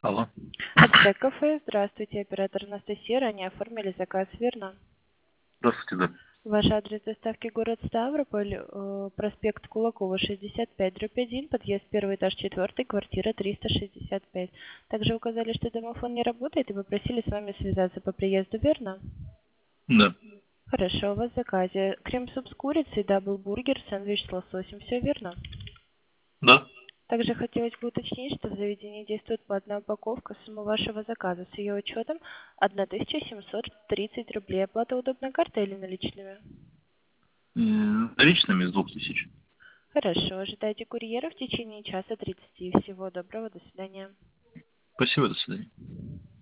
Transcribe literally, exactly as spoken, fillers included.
Алло. Отсек кафе. Здравствуйте, оператор Анастасия. Ранее оформили заказ, верно? Здравствуйте, да. Ваш адрес доставки город Ставрополь, э, проспект Кулакова, шестьдесят пять, дробь один, подъезд первый этаж четвертый, квартира триста шестьдесят пять. Также указали, что домофон не работает и попросили с вами связаться по приезду, верно? Да. Хорошо, у вас в заказе крем-суп с курицей, даблбургер, сэндвич с лососем, все верно? Да. Также хотелось бы уточнить, что в заведении действует платная упаковка. Сумма вашего заказа с ее учетом тысяча семьсот тридцать рублей. Оплата удобной картой или наличными? М, Наличными с двух тысяч. Хорошо. Ожидайте курьера в течение часа тридцати. Всего доброго. До свидания. Спасибо, до свидания.